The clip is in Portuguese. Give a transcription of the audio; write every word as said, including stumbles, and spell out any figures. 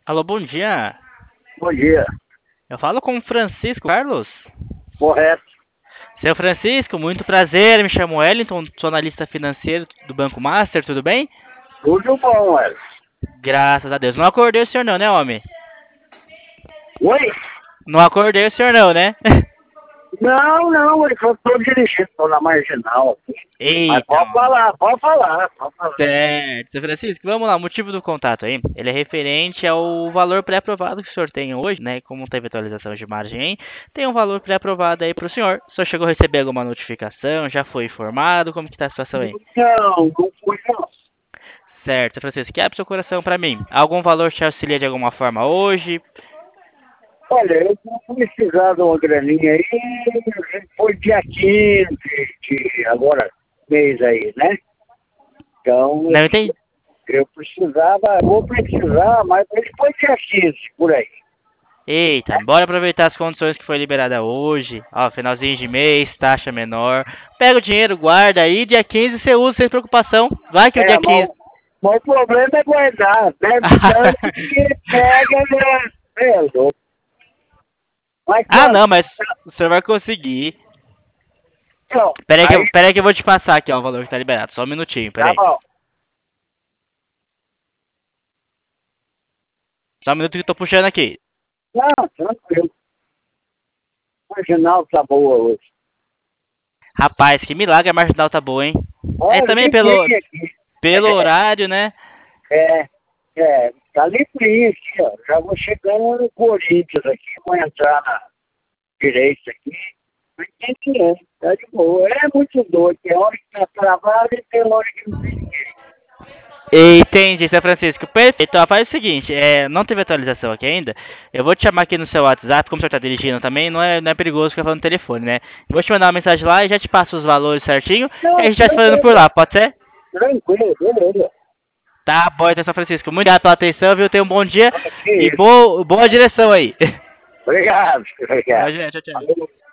Alô, bom dia. Bom dia. Eu falo com o Francisco Carlos. Correto. Seu Francisco, muito prazer. Me chamo Wellington, sou analista financeiro do Banco Master, tudo bem? Tudo bom, Wellington. Graças a Deus. Não acordei o senhor não, né, homem? Oi? Não acordei o senhor não, né? Não, não, eu só estou dirigindo, estou na marginal aqui. Mas Eita, pode homem. falar, pode falar, pode falar. Certo. Seu Francisco, vamos lá, o motivo do contato aí. Ele é referente ao valor pré-aprovado que o senhor tem hoje, né? Como teve atualização de margem aí, tem um valor pré-aprovado aí para o senhor. O senhor chegou a receber alguma notificação? Já foi informado? Como que tá a situação aí? Não, não fui não. Certo, Francisco, que abre seu coração pra mim. Algum valor te auxilia de alguma forma hoje? Olha, eu vou precisar de uma graninha aí, foi dia quinze de agora, mês aí, né? Então, Não entendi. eu precisava, vou precisar, mas foi dia quinze, por aí. Eita, bora aproveitar as condições que foi liberada hoje. Ó, finalzinho de mês, taxa menor. Pega o dinheiro, guarda aí, dia quinze você usa sem preocupação. Vai que o dia É, mas, quinze. mas o problema é guardar, bebe tanto que pega, né? É louco. Mas Ah, quanto? não, mas o senhor vai conseguir. Então, Pera aí que, aí eu- pera aí que eu vou te passar aqui, ó, o valor que tá liberado. Só um minutinho, pera tá aí. bom. Só um minuto que eu tô puxando aqui. Não, tranquilo. Marginal tá boa hoje. Rapaz, que milagre a marginal tá boa, hein? É Olha, também pelo, livrinho aqui. pelo horário, né? É, é, tá livrinho aqui, ó. Já vou chegando no Corinthians aqui, vou entrar na direita aqui. Mas tem que é, tá de boa. É muito doido, tem hora que tá travado e tem hora que não tem ninguém. Entendi, seu Francisco. Perfeito. Ó, faz o seguinte, é, não teve atualização aqui ainda. Eu vou te chamar aqui no seu WhatsApp, como o senhor tá dirigindo também, não é, não é perigoso ficar falando no telefone, né? Vou te mandar uma mensagem lá e já te passo os valores certinho. E a Não, gente vai se falando por tranquilo, lá, pode ser? tranquilo, beleza. Tá bom, então, seu Francisco. Muito obrigado pela atenção, viu? Tenha um bom dia Ah, que e isso. boa, boa direção aí. Obrigado, obrigado. Tchau, gente. Tchau, tchau. Valeu.